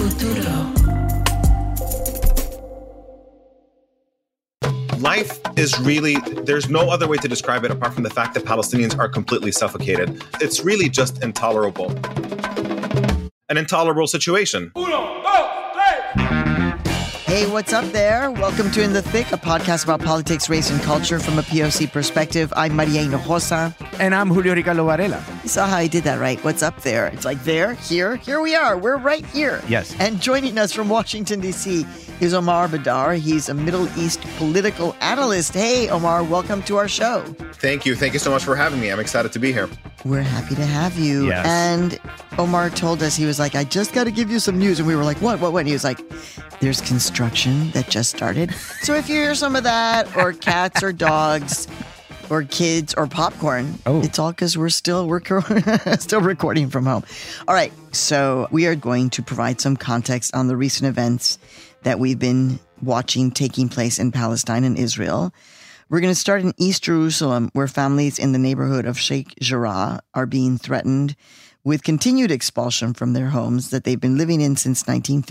Futuro. Life is really, there's no other way to describe it apart from the fact that Palestinians are completely suffocated. It's really just intolerable. An intolerable situation. Hey, what's up there? Welcome to In the Thick, a podcast about politics, race, and culture from a POC perspective. I'm Maria Hinojosa. And I'm Julio Ricardo Varela. You saw how I did that, right? What's up there? It's like there, here we are. We're right here. Yes. And joining us from Washington, D.C. is Omar Badar. He's a Middle East political analyst. Hey, Omar, welcome to our show. Thank you. Thank you so much for having me. I'm excited to be here. We're happy to have you. Yes. And Omar told us, he was like, I just got to give you some news. And we were like, what? And he was like, there's construction that just started. So if you hear some of that, or cats or dogs or kids or popcorn, It's all because we're still recording from home. All right. So we are going to provide some context on the recent events that we've been watching taking place in Palestine and Israel. We're going to start in East Jerusalem, where families in the neighborhood of Sheikh Jarrah are being threatened with continued expulsion from their homes that they've been living in since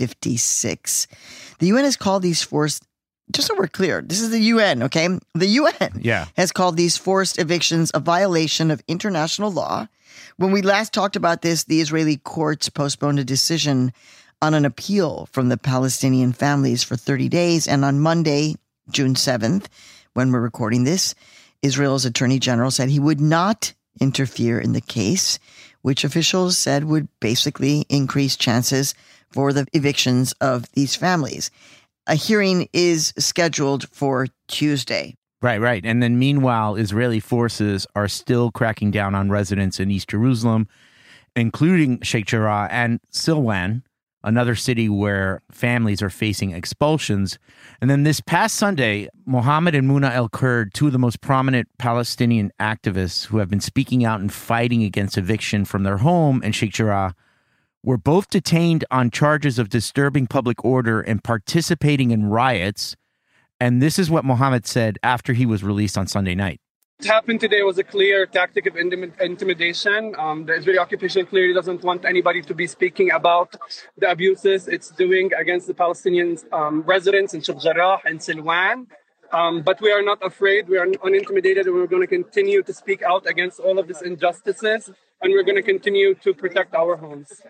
1956. The UN has called these forced, just so we're clear, this is the UN, okay? The UN has called these forced evictions a violation of international law. When we last talked about this, the Israeli courts postponed a decision on an appeal from the Palestinian families for 30 days. And on Monday, June 7th, when we're recording this, Israel's attorney general said he would not interfere in the case, which officials said would basically increase chances for the evictions of these families. A hearing is scheduled for Tuesday. Right. And then meanwhile, Israeli forces are still cracking down on residents in East Jerusalem, including Sheikh Jarrah and Silwan, another city where families are facing expulsions. And then this past Sunday, Mohammed and Muna El-Kurd, two of the most prominent Palestinian activists who have been speaking out and fighting against eviction from their home in Sheikh Jarrah, were both detained on charges of disturbing public order and participating in riots. And this is what Mohammed said after he was released on Sunday night. What happened today was a clear tactic of intimidation. The Israeli occupation clearly doesn't want anybody to be speaking about the abuses it's doing against the Palestinian residents in Sheikh Jarrah and Silwan. But we are not afraid. We are unintimidated, and we're going to continue to speak out against all of these injustices, and we're going to continue to protect our homes.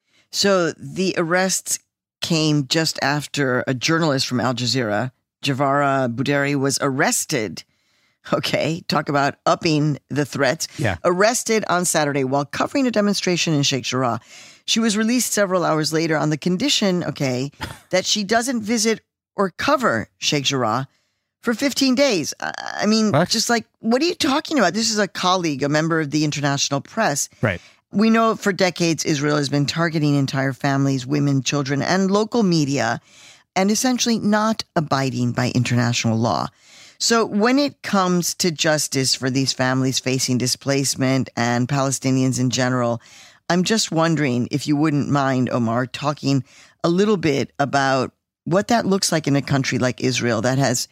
So the arrests came just after a journalist from Al Jazeera, Javara Bouderi, was arrested. Okay, talk about upping the threats. Yeah. Arrested on Saturday while covering a demonstration in Sheikh Jarrah. She was released several hours later on the condition, that she doesn't visit or cover Sheikh Jarrah for 15 days. I mean, just like, what are you talking about? This is a colleague, a member of the international press. Right. We know for decades Israel has been targeting entire families, women, children, and local media, and essentially not abiding by international law. So when it comes to justice for these families facing displacement and Palestinians in general, I'm just wondering if you wouldn't mind, Omar, talking a little bit about what that looks like in a country like Israel that has,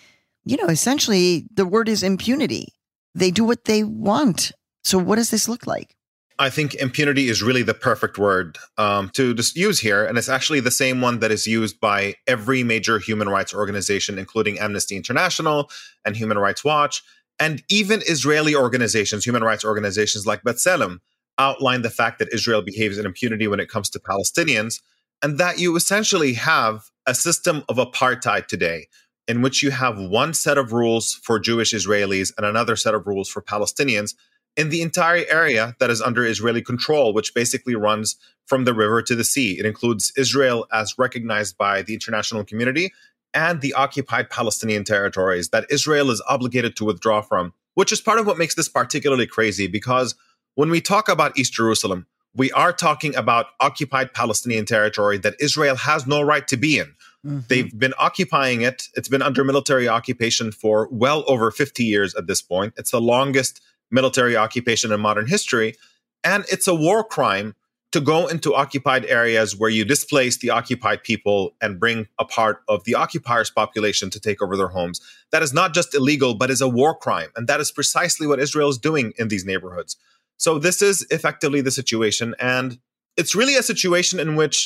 essentially the word is impunity. They do what they want. So what does this look like? I think impunity is really the perfect word to just use here. And it's actually the same one that is used by every major human rights organization, including Amnesty International and Human Rights Watch. And even Israeli organizations, human rights organizations like B'Tselem, outline the fact that Israel behaves in impunity when it comes to Palestinians, and that you essentially have a system of apartheid today in which you have one set of rules for Jewish Israelis and another set of rules for Palestinians in the entire area that is under Israeli control, which basically runs from the river to the sea. It includes Israel as recognized by the international community and the occupied Palestinian territories that Israel is obligated to withdraw from, which is part of what makes this particularly crazy, because when we talk about East Jerusalem, we are talking about occupied Palestinian territory that Israel has no right to be in. Mm-hmm. They've been occupying it. It's been under military occupation for well over 50 years at this point. It's the longest military occupation in modern history. And it's a war crime to go into occupied areas where you displace the occupied people and bring a part of the occupiers' population to take over their homes. That is not just illegal, but is a war crime. And that is precisely what Israel is doing in these neighborhoods. So this is effectively the situation. And it's really a situation in which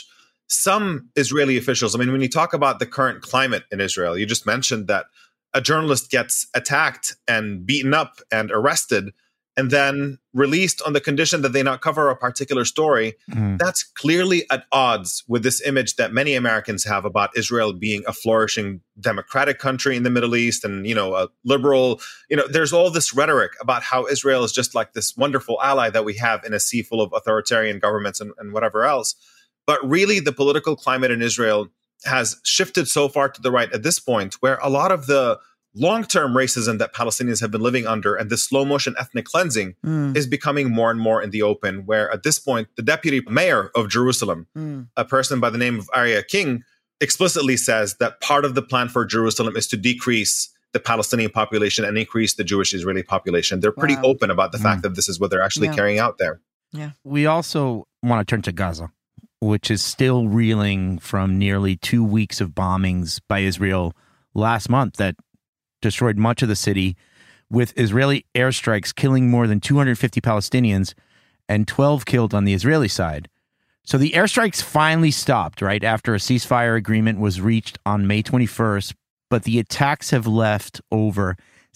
some Israeli officials, I mean, when you talk about the current climate in Israel, you just mentioned that a journalist gets attacked and beaten up and arrested and then released on the condition that they not cover a particular story. That's clearly at odds with this image that many Americans have about Israel being a flourishing democratic country in the Middle East and, a liberal, there's all this rhetoric about how Israel is just like this wonderful ally that we have in a sea full of authoritarian governments and whatever else. But really, the political climate in Israel has shifted so far to the right at this point, where a lot of the long-term racism that Palestinians have been living under and the slow-motion ethnic cleansing is becoming more and more in the open, where at this point, the deputy mayor of Jerusalem, a person by the name of Arya King, explicitly says that part of the plan for Jerusalem is to decrease the Palestinian population and increase the Jewish Israeli population. They're pretty open about the fact that this is what they're actually carrying out there. Yeah. We also want to turn to Gaza, which is still reeling from nearly 2 weeks of bombings by Israel last month that destroyed much of the city, with Israeli airstrikes killing more than 250 Palestinians and 12 killed on the Israeli side. So the airstrikes finally stopped, right, after a ceasefire agreement was reached on May 21st, but the attacks have left over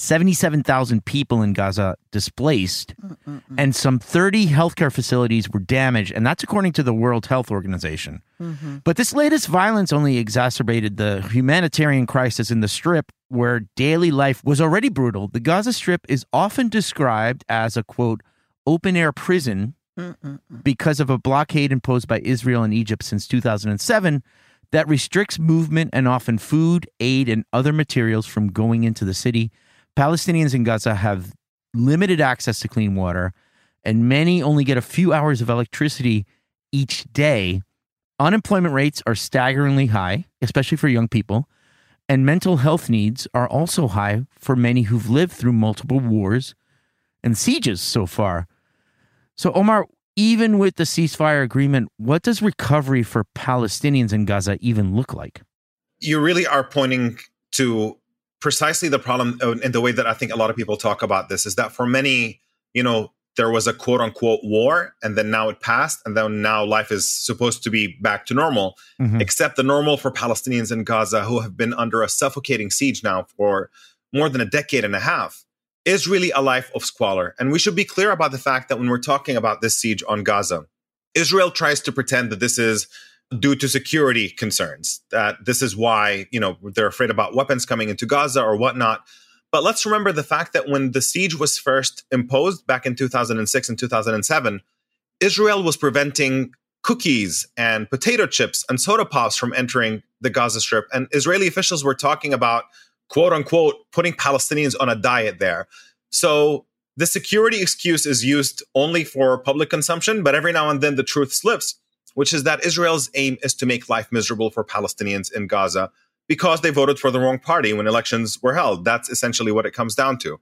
77,000 people in Gaza displaced, and some 30 healthcare facilities were damaged, and that's according to the World Health Organization. But this latest violence only exacerbated the humanitarian crisis in the Strip, where daily life was already brutal. The Gaza Strip is often described as a, quote, open-air prison because of a blockade imposed by Israel and Egypt since 2007 that restricts movement and often food, aid, and other materials from going into the city. Palestinians in Gaza have limited access to clean water, and many only get a few hours of electricity each day. Unemployment rates are staggeringly high, especially for young people, and mental health needs are also high for many who've lived through multiple wars and sieges so far. So, Omar, even with the ceasefire agreement, what does recovery for Palestinians in Gaza even look like? You really are pointing to precisely the problem in the way that I think a lot of people talk about this, is that for many, there was a quote unquote war and then now it passed and then now life is supposed to be back to normal, except the normal for Palestinians in Gaza who have been under a suffocating siege now for more than a decade and a half is really a life of squalor. And we should be clear about the fact that when we're talking about this siege on Gaza, Israel tries to pretend that this is due to security concerns, that this is why, they're afraid about weapons coming into Gaza or whatnot. But let's remember the fact that when the siege was first imposed back in 2006 and 2007, Israel was preventing cookies and potato chips and soda pops from entering the Gaza Strip. And Israeli officials were talking about, quote unquote, putting Palestinians on a diet there. So the security excuse is used only for public consumption, but every now and then the truth slips, which is that Israel's aim is to make life miserable for Palestinians in Gaza because they voted for the wrong party when elections were held. That's essentially what it comes down to.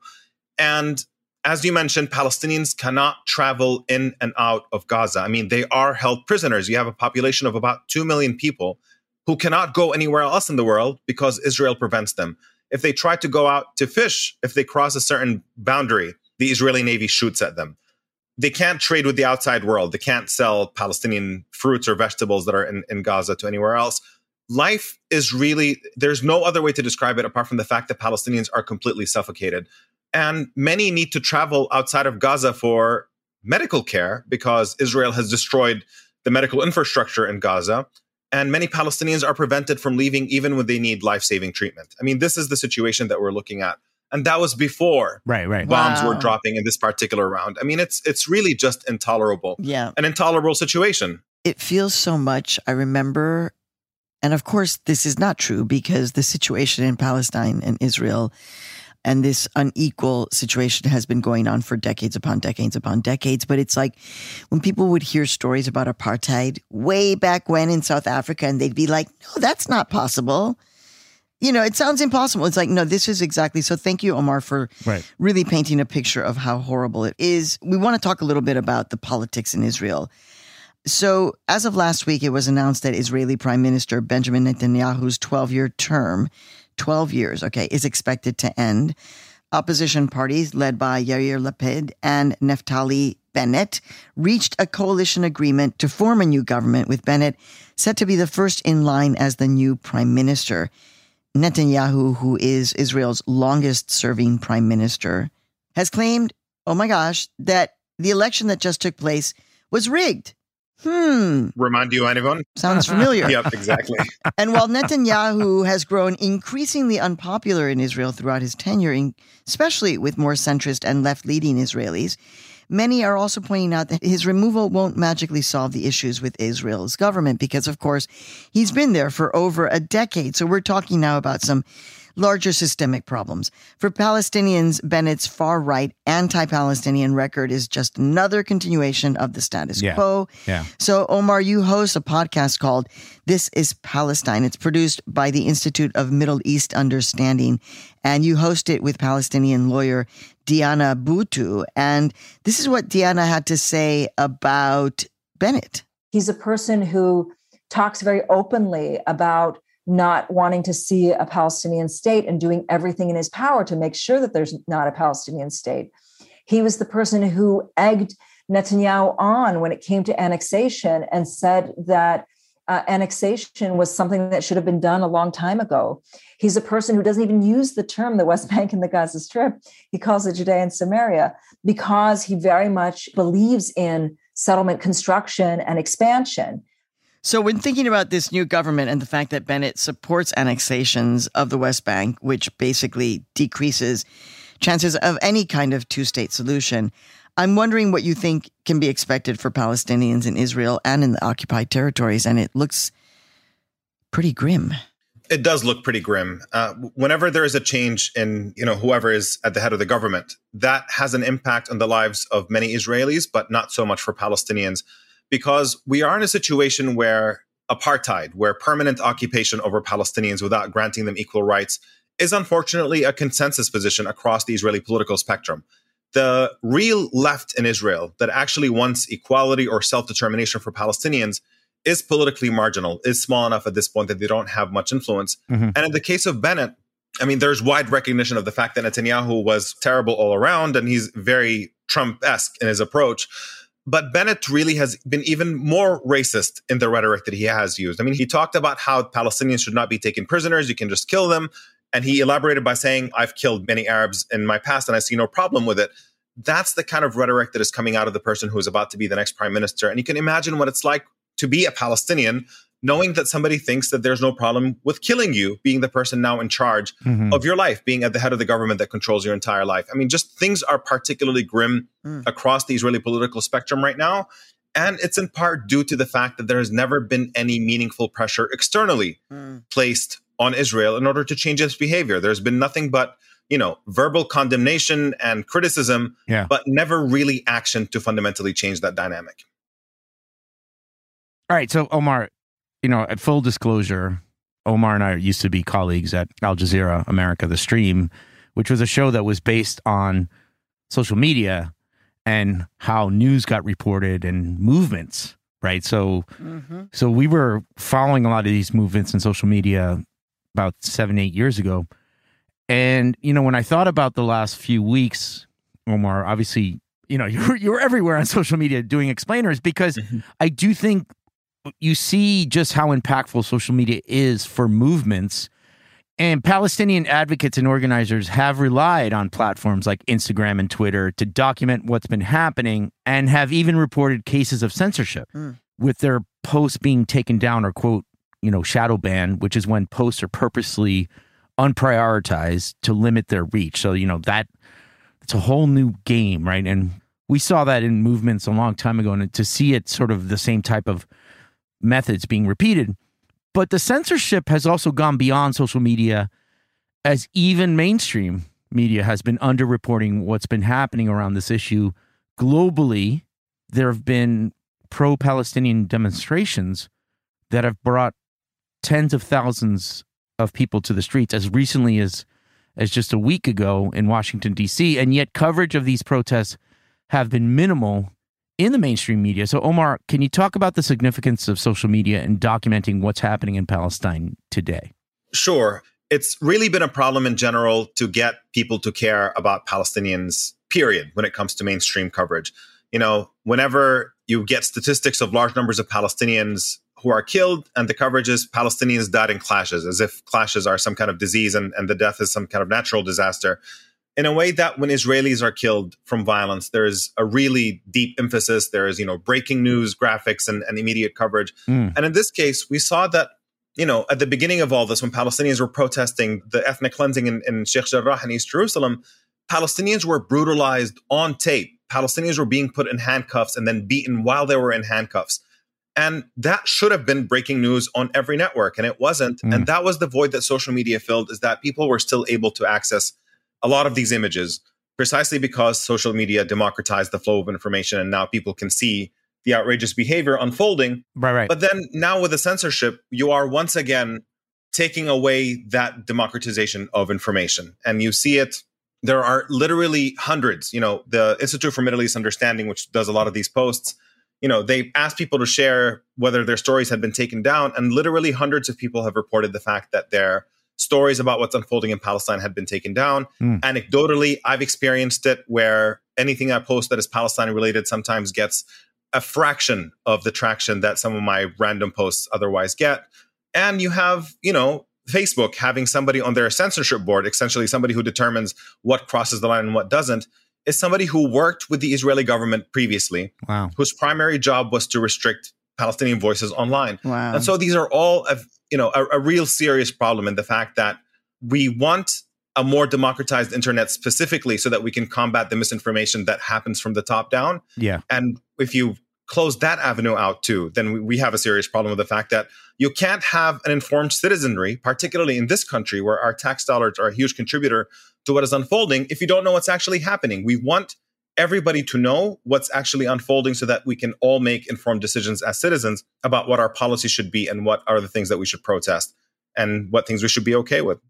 And as you mentioned, Palestinians cannot travel in and out of Gaza. I mean, they are held prisoners. You have a population of about 2 million people who cannot go anywhere else in the world because Israel prevents them. If they try to go out to fish, if they cross a certain boundary, the Israeli Navy shoots at them. They can't trade with the outside world. They can't sell Palestinian fruits or vegetables that are in Gaza to anywhere else. Life is really, there's no other way to describe it apart from the fact that Palestinians are completely suffocated. And many need to travel outside of Gaza for medical care because Israel has destroyed the medical infrastructure in Gaza. And many Palestinians are prevented from leaving even when they need life-saving treatment. I mean, this is the situation that we're looking at. And that was before bombs were dropping in this particular round. I mean, it's really just intolerable. Yeah. An intolerable situation. It feels so much. I remember, and of course, this is not true because the situation in Palestine and Israel and this unequal situation has been going on for decades upon decades upon decades. But it's like when people would hear stories about apartheid way back when in South Africa, and they'd be like, no, that's not possible. It sounds impossible. It's like, no, this is exactly. So thank you, Omar, for really painting a picture of how horrible it is. We want to talk a little bit about the politics in Israel. So as of last week, it was announced that Israeli Prime Minister Benjamin Netanyahu's 12-year term, 12 years, is expected to end. opposition parties led by Yair Lapid and Naftali Bennett reached a coalition agreement to form a new government, with Bennett set to be the first in line as the new prime minister. Netanyahu, who is Israel's longest-serving prime minister, has claimed, oh my gosh, that the election that just took place was rigged. Remind you anyone? Sounds familiar. Yep, exactly. And while Netanyahu has grown increasingly unpopular in Israel throughout his tenure, especially with more centrist and left-leaning Israelis, many are also pointing out that his removal won't magically solve the issues with Israel's government because, of course, he's been there for over a decade. So we're talking now about some larger systemic problems. For Palestinians, Bennett's far-right anti-Palestinian record is just another continuation of the status quo. Yeah. So, Omar, you host a podcast called This is Palestine. It's produced by the Institute of Middle East Understanding, and you host it with Palestinian lawyer Diana Boutou. And this is what Diana had to say about Bennett. He's a person who talks very openly about not wanting to see a Palestinian state and doing everything in his power to make sure that there's not a Palestinian state. He was the person who egged Netanyahu on when it came to annexation and said that annexation was something that should have been done a long time ago. He's a person who doesn't even use the term the West Bank and the Gaza Strip. He calls it Judea and Samaria because he very much believes in settlement construction and expansion. So when thinking about this new government and the fact that Bennett supports annexations of the West Bank, which basically decreases chances of any kind of two-state solution, I'm wondering what you think can be expected for Palestinians in Israel and in the occupied territories, and it looks pretty grim. It does look pretty grim. Whenever there is a change in, whoever is at the head of the government, that has an impact on the lives of many Israelis, but not so much for Palestinians. Because we are in a situation where apartheid, where permanent occupation over Palestinians without granting them equal rights, is unfortunately a consensus position across the Israeli political spectrum. The real left in Israel that actually wants equality or self-determination for Palestinians is politically marginal, is small enough at this point that they don't have much influence. Mm-hmm. And in the case of Bennett, there's wide recognition of the fact that Netanyahu was terrible all around, and he's very Trump-esque in his approach. But Bennett really has been even more racist in the rhetoric that he has used. He talked about how Palestinians should not be taken prisoners. You can just kill them. And he elaborated by saying, I've killed many Arabs in my past and I see no problem with it. That's the kind of rhetoric that is coming out of the person who is about to be the next prime minister. And you can imagine what it's like to be a Palestinian, knowing that somebody thinks that there's no problem with killing you, being the person now in charge of your life, being at the head of the government that controls your entire life. Just things are particularly grim across the Israeli political spectrum right now. And it's in part due to the fact that there has never been any meaningful pressure externally placed on Israel in order to change its behavior. There's been nothing but, verbal condemnation and criticism, but never really action to fundamentally change that dynamic. All right. So, Omar, at full disclosure, Omar and I used to be colleagues at Al Jazeera America, The Stream, which was a show that was based on social media and how news got reported and movements, right? So, so we were following a lot of these movements in social media about 7-8 years ago. And, when I thought about the last few weeks, Omar, obviously, you were everywhere on social media doing explainers because I do think you see just how impactful social media is for movements. And Palestinian advocates and organizers have relied on platforms like Instagram and Twitter to document what's been happening and have even reported cases of censorship with their posts being taken down or, quote, shadow banned, which is when posts are purposely unprioritized to limit their reach. So, that it's a whole new game, right? And we saw that in movements a long time ago, and to see it sort of the same type of methods being repeated. But the censorship has also gone beyond social media, as even mainstream media has been underreporting what's been happening around this issue. Globally, there have been pro-Palestinian demonstrations that have brought tens of thousands of people to the streets as recently as just a week ago in Washington, D.C., and yet coverage of these protests have been minimal in the mainstream media. So, Omar, can you talk about the significance of social media in documenting what's happening in Palestine today? Sure. it's really been a problem in general to get people to care about Palestinians, period, when it comes to mainstream coverage. Whenever you get statistics of large numbers of Palestinians who are killed and the coverage is Palestinians died in clashes, as if clashes are some kind of disease and the death is some kind of natural disaster. In a way that when Israelis are killed from violence, there is a really deep emphasis. There is, breaking news, graphics, and immediate coverage. And in this case, we saw that, at the beginning of all this, when Palestinians were protesting the ethnic cleansing in Sheikh Jarrah in East Jerusalem, Palestinians were brutalized on tape. Palestinians were being put in handcuffs and then beaten while they were in handcuffs. And that should have been breaking news on every network, and it wasn't. And that was the void that social media filled, is that people were still able to access a lot of these images precisely because social media democratized the flow of information, and now people can see the outrageous behavior unfolding. Right. But then now with the censorship, you are once again taking away that democratization of information. And you see it. There are literally hundreds. The Institute for Middle East Understanding, which does a lot of these posts, they asked people to share whether their stories had been taken down. And literally hundreds of people have reported the fact that their stories about what's unfolding in Palestine had been taken down. Anecdotally, I've experienced it where anything I post that is Palestine related sometimes gets a fraction of the traction that some of my random posts otherwise get. And you have, Facebook having somebody on their censorship board, essentially somebody who determines what crosses the line and what doesn't, is somebody who worked with the Israeli government previously, whose primary job was to restrict Palestinian voices online. Wow. And so these are all a real serious problem in the fact that we want a more democratized internet specifically so that we can combat the misinformation that happens from the top down. Yeah. And if you close that avenue out too, then we have a serious problem with the fact that you can't have an informed citizenry, particularly in this country where our tax dollars are a huge contributor to what is unfolding, if you don't know what's actually happening. We want everybody to know what's actually unfolding so that we can all make informed decisions as citizens about what our policy should be and what are the things that we should protest and what things we should be okay with.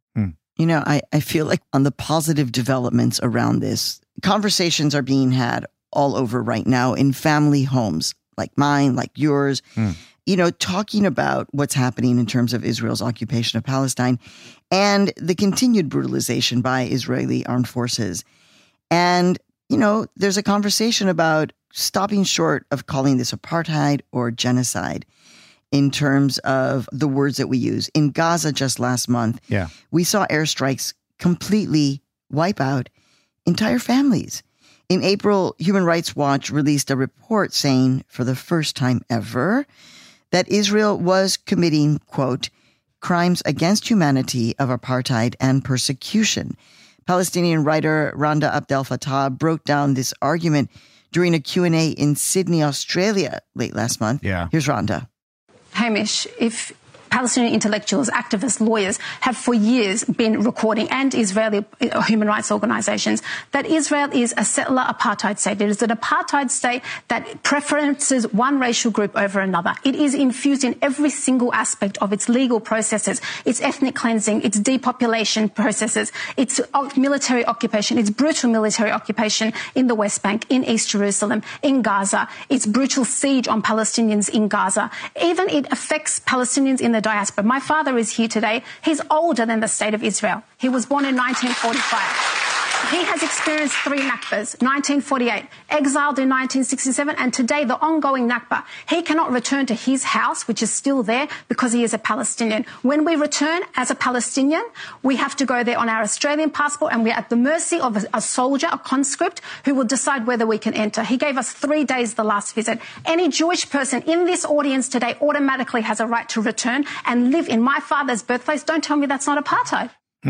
I feel like on the positive developments around this, conversations are being had all over right now in family homes like mine, like yours, talking about what's happening in terms of Israel's occupation of Palestine and the continued brutalization by Israeli armed forces. And there's a conversation about stopping short of calling this apartheid or genocide in terms of the words that we use. In Gaza just last month, we saw airstrikes completely wipe out entire families. In April, Human Rights Watch released a report saying, for the first time ever, that Israel was committing, quote, crimes against humanity of apartheid and persecution. Palestinian writer Randa Abdel Fattah broke down this argument during a Q&A in Sydney, Australia late last month. Here's Randa. Hamish, if Palestinian intellectuals, activists, lawyers have for years been recording, and Israeli human rights organizations, that Israel is a settler apartheid state. It is an apartheid state that preferences one racial group over another. It is infused in every single aspect of its legal processes, its ethnic cleansing, its depopulation processes, its military occupation, its brutal military occupation in the West Bank, in East Jerusalem, in Gaza, its brutal siege on Palestinians in Gaza. Even it affects Palestinians in the diaspora. My father is here today. He's older than the state of Israel. He was born in 1945. He has experienced 3 Nakbas, 1948, exiled in 1967, and today the ongoing Nakba. He cannot return to his house, which is still there, because he is a Palestinian. When we return as a Palestinian, we have to go there on our Australian passport, and we're at the mercy of a soldier, a conscript, who will decide whether we can enter. He gave us 3 days the last visit. Any Jewish person in this audience today automatically has a right to return and live in my father's birthplace. Don't tell me that's not apartheid.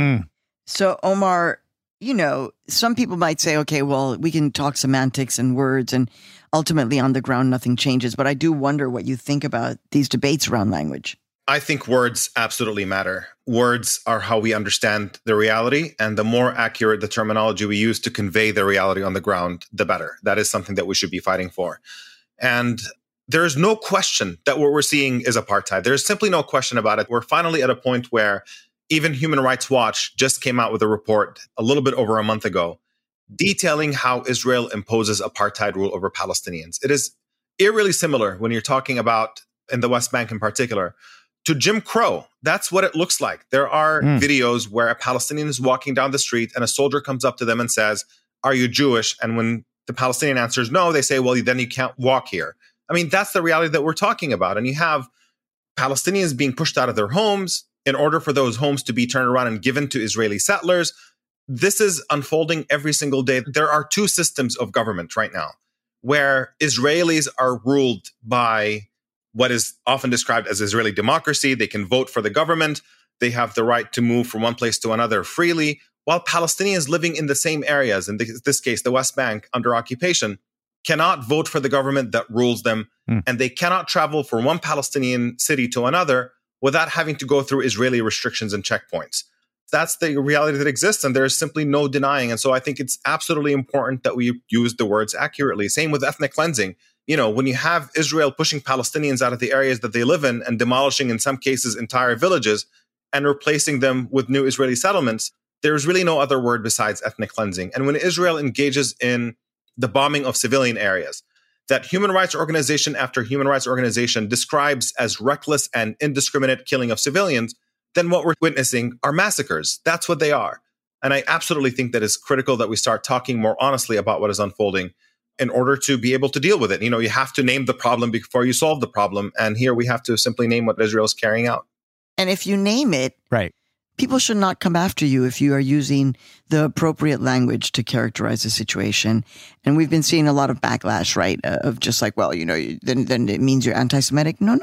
So, Omar, some people might say, okay, well, we can talk semantics and words, and ultimately on the ground, nothing changes. But I do wonder what you think about these debates around language. I think words absolutely matter. Words are how we understand the reality, and the more accurate the terminology we use to convey the reality on the ground, the better. That is something that we should be fighting for. And there is no question that what we're seeing is apartheid. There's simply no question about it. We're finally at a point where even Human Rights Watch just came out with a report a little bit over a month ago detailing how Israel imposes apartheid rule over Palestinians. It is eerily similar when you're talking about, in the West Bank in particular, to Jim Crow. That's what it looks like. There are videos where a Palestinian is walking down the street and a soldier comes up to them and says, "Are you Jewish?" And when the Palestinian answers no, they say, "Well, then you can't walk here." I mean, that's the reality that we're talking about. And you have Palestinians being pushed out of their homes in order for those homes to be turned around and given to Israeli settlers. This is unfolding every single day. There are two systems of government right now where Israelis are ruled by what is often described as Israeli democracy. They can vote for the government. They have the right to move from one place to another freely, while Palestinians living in the same areas, in this case, the West Bank, under occupation, cannot vote for the government that rules them, and they cannot travel from one Palestinian city to another without having to go through Israeli restrictions and checkpoints. That's the reality that exists, and there is simply no denying. And so I think it's absolutely important that we use the words accurately. Same with ethnic cleansing. You know, when you have Israel pushing Palestinians out of the areas that they live in and demolishing, in some cases, entire villages and replacing them with new Israeli settlements, there's really no other word besides ethnic cleansing. And when Israel engages in the bombing of civilian areas, that human rights organization after human rights organization describes as reckless and indiscriminate killing of civilians, then what we're witnessing are massacres. That's what they are. And I absolutely think that it's critical that we start talking more honestly about what is unfolding in order to be able to deal with it. You know, you have to name the problem before you solve the problem. And here we have to simply name what Israel is carrying out. And if you name it, Right. people should not come after you if you are using the appropriate language to characterize the situation. And we've been seeing a lot of backlash, right? Of just like, well, you know, then it means you're anti-Semitic. No.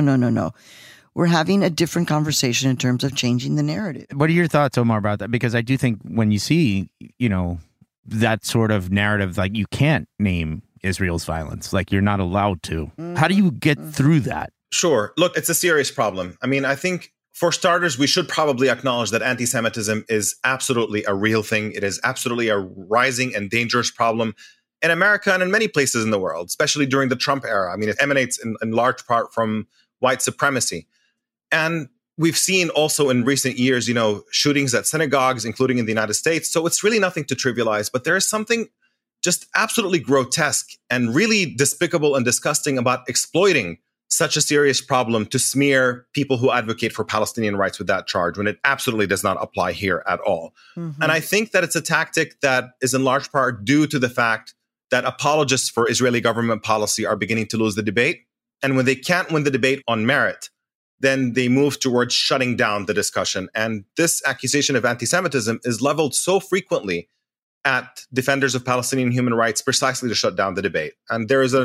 We're having a different conversation in terms of changing the narrative. What are your thoughts, Omar, about that? Because I do think when you see, you know, that sort of narrative, like you can't name Israel's violence, like you're not allowed to. How do you get through that? Sure. Look, it's a serious problem. I mean, I think for starters, we should probably acknowledge that anti-Semitism is absolutely a real thing. It is absolutely a rising and dangerous problem in America and in many places in the world, especially during the Trump era. I mean, it emanates in large part from white supremacy. And we've seen also in recent years, you know, shootings at synagogues, including in the United States. So it's really nothing to trivialize, but there is something just absolutely grotesque and really despicable and disgusting about exploiting such a serious problem to smear people who advocate for Palestinian rights with that charge, when it absolutely does not apply here at all. And I think that it's a tactic that is in large part due to the fact that apologists for Israeli government policy are beginning to lose the debate. And when they can't win the debate on merit, then they move towards shutting down the discussion. And this accusation of anti-Semitism is leveled so frequently at defenders of Palestinian human rights precisely to shut down the debate. And there is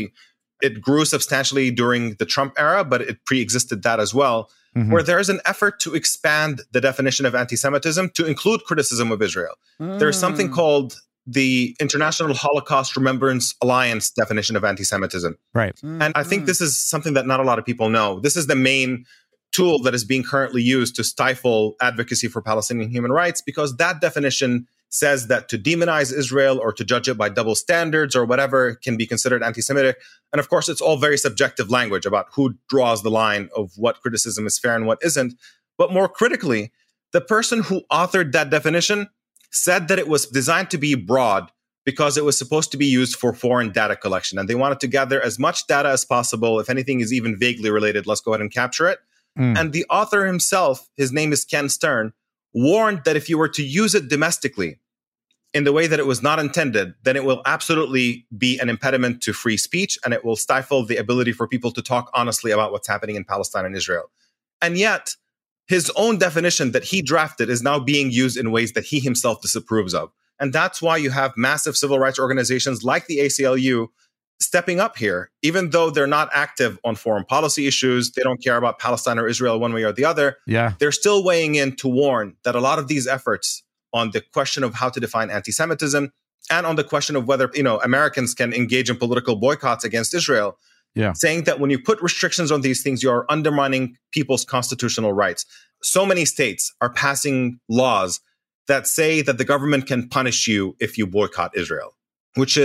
it grew substantially during the Trump era, but it pre-existed that as well, where there is an effort to expand the definition of anti-Semitism to include criticism of Israel. There's something called the International Holocaust Remembrance Alliance definition of anti-Semitism. Right. And I think this is something that not a lot of people know. This is the main tool that is being currently used to stifle advocacy for Palestinian human rights, because that definition says that to demonize Israel or to judge it by double standards or whatever can be considered anti-Semitic. And of course, it's all very subjective language about who draws the line of what criticism is fair and what isn't. But more critically, the person who authored that definition said that it was designed to be broad because it was supposed to be used for foreign data collection. And they wanted to gather as much data as possible. If anything is even vaguely related, let's go ahead and capture it. And the author himself, his name is Ken Stern, warned that if you were to use it domestically in the way that it was not intended, then it will absolutely be an impediment to free speech, and it will stifle the ability for people to talk honestly about what's happening in Palestine and Israel. And yet, his own definition that he drafted is now being used in ways that he himself disapproves of. And that's why you have massive civil rights organizations like the ACLU stepping up here, even though they're not active on foreign policy issues. They don't care about Palestine or Israel one way or the other. Yeah. They're still weighing in to warn that a lot of these efforts on the question of how to define anti-Semitism and on the question of whether, you know, Americans can engage in political boycotts against Israel, saying that when you put restrictions on these things, you are undermining people's constitutional rights. So many states are passing laws that say that the government can punish you if you boycott Israel, which is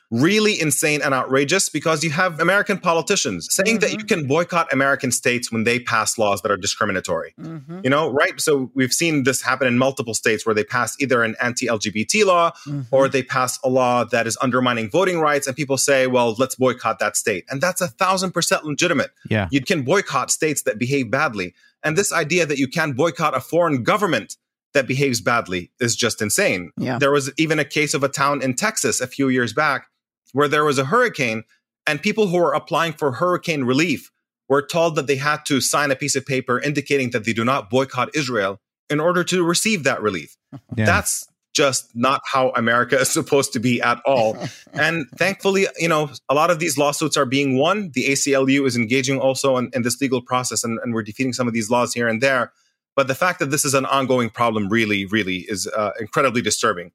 really insane and outrageous because you have American politicians saying that you can boycott American states when they pass laws that are discriminatory. You know, right? So we've seen this happen in multiple states where they pass either an anti-LGBT law or they pass a law that is undermining voting rights, and people say, well, let's boycott that state. And that's 1,000% legitimate. Yeah. You can boycott states that behave badly. And this idea that you can boycott a foreign government that behaves badly is just insane. Yeah. There was even a case of a town in Texas a few years back where there was a hurricane, and people who were applying for hurricane relief were told that they had to sign a piece of paper indicating that they do not boycott Israel in order to receive that relief. Yeah. That's just not how America is supposed to be at all. And thankfully, you know, a lot of these lawsuits are being won. The ACLU is engaging also in this legal process, and we're defeating some of these laws here and there. But the fact that this is an ongoing problem really, really is incredibly disturbing.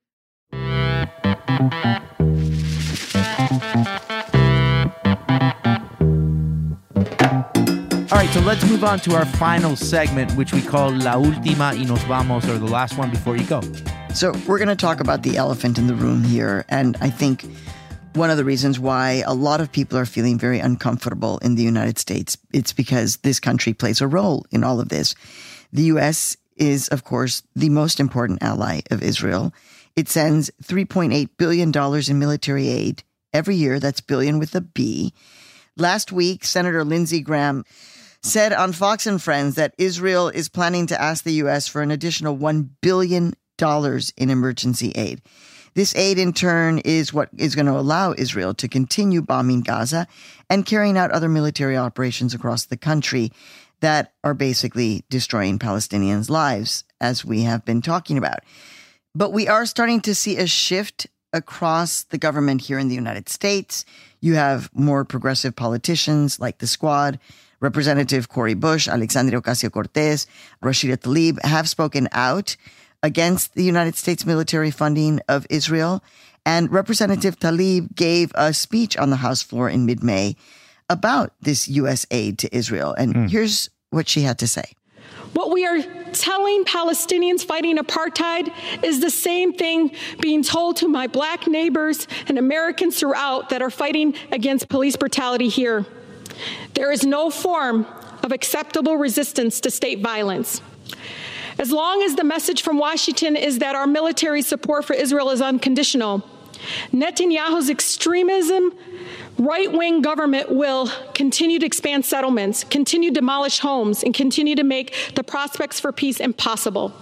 All right, so let's move on to our final segment, which we call La Última y Nos Vamos, or the last one before you go. So we're going to talk about the elephant in the room here. And I think one of the reasons why a lot of people are feeling very uncomfortable in the United States, it's because this country plays a role in all of this. The U.S. is, of course, the most important ally of Israel. It sends $3.8 billion in military aid every year. That's billion with a B. Last week, Senator Lindsey Graham said on Fox and Friends that Israel is planning to ask the U.S. for an additional $1 billion in emergency aid. This aid, in turn, is what is going to allow Israel to continue bombing Gaza and carrying out other military operations across the country that are basically destroying Palestinians' lives, as we have been talking about. But we are starting to see a shift across the government here in the United States. You have more progressive politicians like the Squad, Representative Cori Bush, Alexandria Ocasio-Cortez, Rashida Tlaib have spoken out against the United States military funding of Israel. And Representative Tlaib gave a speech on the House floor in mid-May about this U.S. aid to Israel. And here's what she had to say. What we are telling Palestinians fighting apartheid is the same thing being told to my black neighbors and Americans throughout that are fighting against police brutality here. There is no form of acceptable resistance to state violence. As long as the message from Washington is that our military support for Israel is unconditional, Netanyahu's extremism, right-wing government will continue to expand settlements, continue to demolish homes, and continue to make the prospects for peace impossible.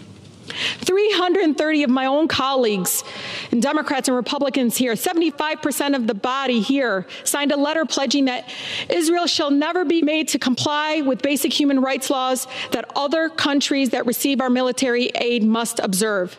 330 of my own colleagues, and Democrats and Republicans here, 75% of the body here, signed a letter pledging that Israel shall never be made to comply with basic human rights laws that other countries that receive our military aid must observe.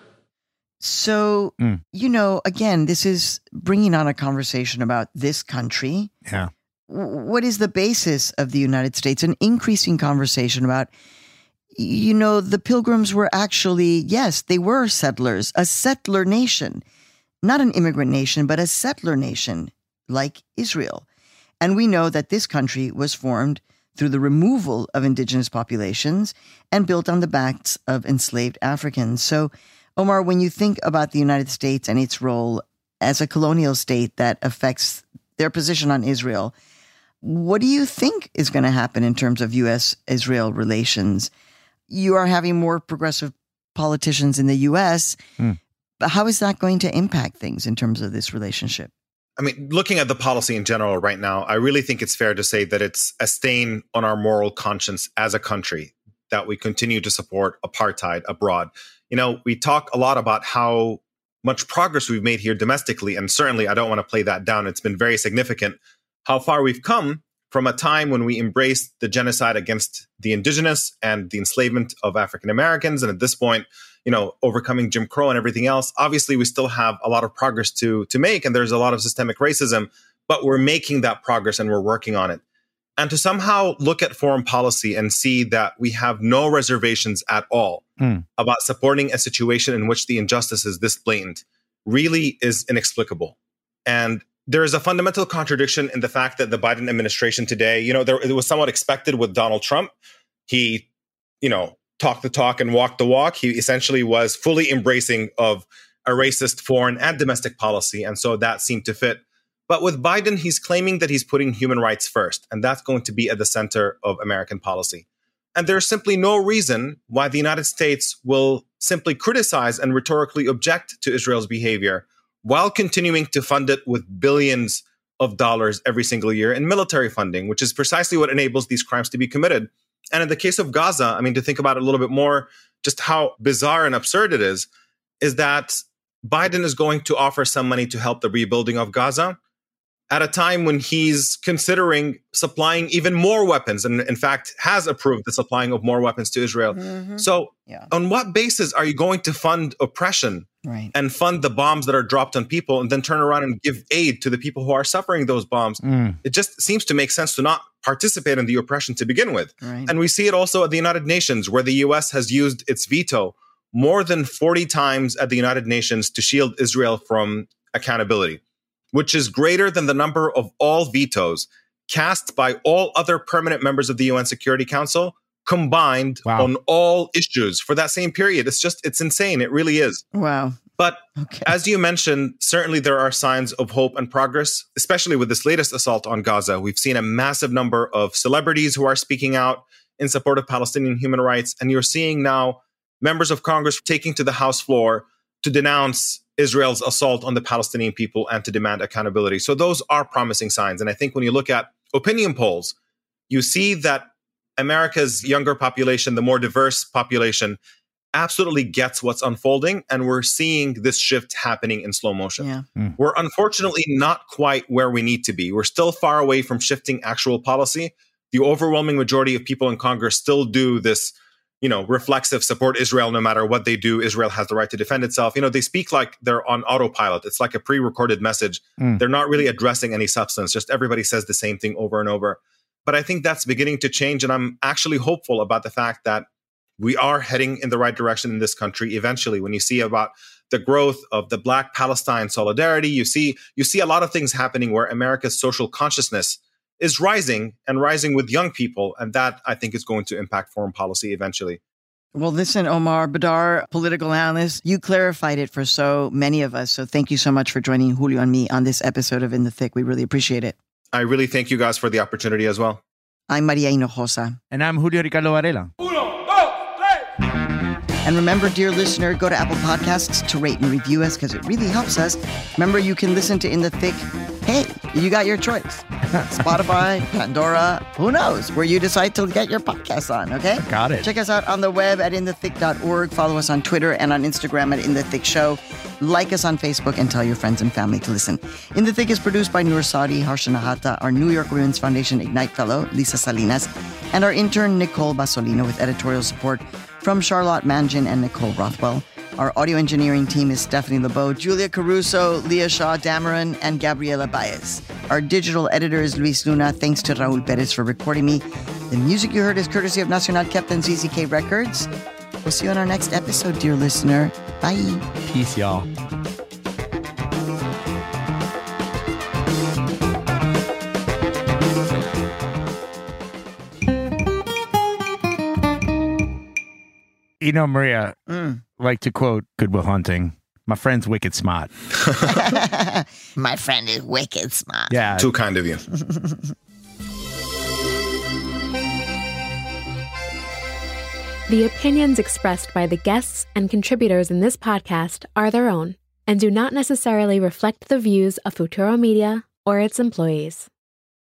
So, you know, again, this is bringing on a conversation about this country. Yeah. What is the basis of the United States? An increasing conversation about, you know, the Pilgrims were actually, yes, they were settlers, a settler nation, not an immigrant nation, but a settler nation like Israel. And we know that this country was formed through the removal of indigenous populations and built on the backs of enslaved Africans. So, Omar, when you think about the United States and its role as a colonial state that affects their position on Israel, what do you think is going to happen in terms of U.S.-Israel relations? You are having more progressive politicians in the U.S., but how is that going to impact things in terms of this relationship? I mean, looking at the policy in general right now, I really think it's fair to say that it's a stain on our moral conscience as a country that we continue to support apartheid abroad. You know, we talk a lot about how much progress we've made here domestically, and certainly I don't want to play that down. It's been very significant how far we've come from a time when we embraced the genocide against the indigenous and the enslavement of African Americans. And at this point, you know, overcoming Jim Crow and everything else. Obviously, we still have a lot of progress to make, and there's a lot of systemic racism, but we're making that progress and we're working on it. And to somehow look at foreign policy and see that we have no reservations at all about supporting a situation in which the injustice is this blatant really is inexplicable. And there is a fundamental contradiction in the fact that the Biden administration today, you know, it was somewhat expected with Donald Trump. He, you know, talked the talk and walked the walk. He essentially was fully embracing of a racist foreign and domestic policy. And so that seemed to fit. But with Biden, he's claiming that he's putting human rights first, and that's going to be at the center of American policy. And there's simply no reason why the United States will simply criticize and rhetorically object to Israel's behavior while continuing to fund it with billions of dollars every single year in military funding, which is precisely what enables these crimes to be committed. And in the case of Gaza, I mean, to think about it a little bit more, just how bizarre and absurd it is that Biden is going to offer some money to help the rebuilding of Gaza at a time when he's considering supplying even more weapons, and in fact has approved the supplying of more weapons to Israel. Mm-hmm. So on what basis are you going to fund oppression and fund the bombs that are dropped on people and then turn around and give aid to the people who are suffering those bombs? It just seems to make sense to not participate in the oppression to begin with. And we see it also at the United Nations, where the US has used its veto more than 40 times at the United Nations to shield Israel from accountability, which is greater than the number of all vetoes cast by all other permanent members of the UN Security Council combined on all issues for that same period. It's insane. It really is. Wow. But as you mentioned, certainly there are signs of hope and progress, especially with this latest assault on Gaza. We've seen a massive number of celebrities who are speaking out in support of Palestinian human rights. And you're seeing now members of Congress taking to the House floor to denounce Israel's assault on the Palestinian people and to demand accountability. So those are promising signs. And I think when you look at opinion polls, you see that America's younger population, the more diverse population, absolutely gets what's unfolding. And we're seeing this shift happening in slow motion. We're unfortunately not quite where we need to be. We're still far away from shifting actual policy. The overwhelming majority of people in Congress still do this, reflexive support Israel no matter what they do. Israel has the right to defend itself. They speak like they're on autopilot. It's like a pre-recorded message. They're not really addressing any substance. Just everybody says the same thing over and over. But I think that's beginning to change. And I'm actually hopeful about the fact that we are heading in the right direction in this country eventually. When you see about the growth of the Black Palestine solidarity, you see a lot of things happening where America's social consciousness is rising and rising with young people. And that, I think, is going to impact foreign policy eventually. Well, listen, Omar Badar, political analyst, you clarified it for so many of us. So thank you so much for joining Julio and me on this episode of In the Thick. We really appreciate it. I really thank you guys for the opportunity as well. I'm Maria Hinojosa. And I'm Julio Ricardo Varela. And remember, dear listener, go to Apple Podcasts to rate and review us because it really helps us. Remember, you can listen to In the Thick. Hey, you got your choice. Spotify, Pandora, who knows where you decide to get your podcasts on, okay? Got it. Check us out on the web at inthethick.org. Follow us on Twitter and on Instagram at In the Thick Show. Like us on Facebook and tell your friends and family to listen. In the Thick is produced by Noor Saudi, Harsha Nahata, our New York Women's Foundation Ignite Fellow, Lisa Salinas, and our intern, Nicole Basolino, with editorial support from Charlotte Mangin and Nicole Rothwell. Our audio engineering team is Stephanie LeBeau, Julia Caruso, Leah Shaw Dameron, and Gabriela Baez. Our digital editor is Luis Luna. Thanks to Raul Perez for recording me. The music you heard is courtesy of Nacional Kept and ZZK Records. We'll see you on our next episode, dear listener. Bye. Peace, y'all. Maria, like to quote Good Will Hunting, my friend's wicked smart. My friend is wicked smart. Yeah. Too kind of you. The opinions expressed by the guests and contributors in this podcast are their own and do not necessarily reflect the views of Futuro Media or its employees.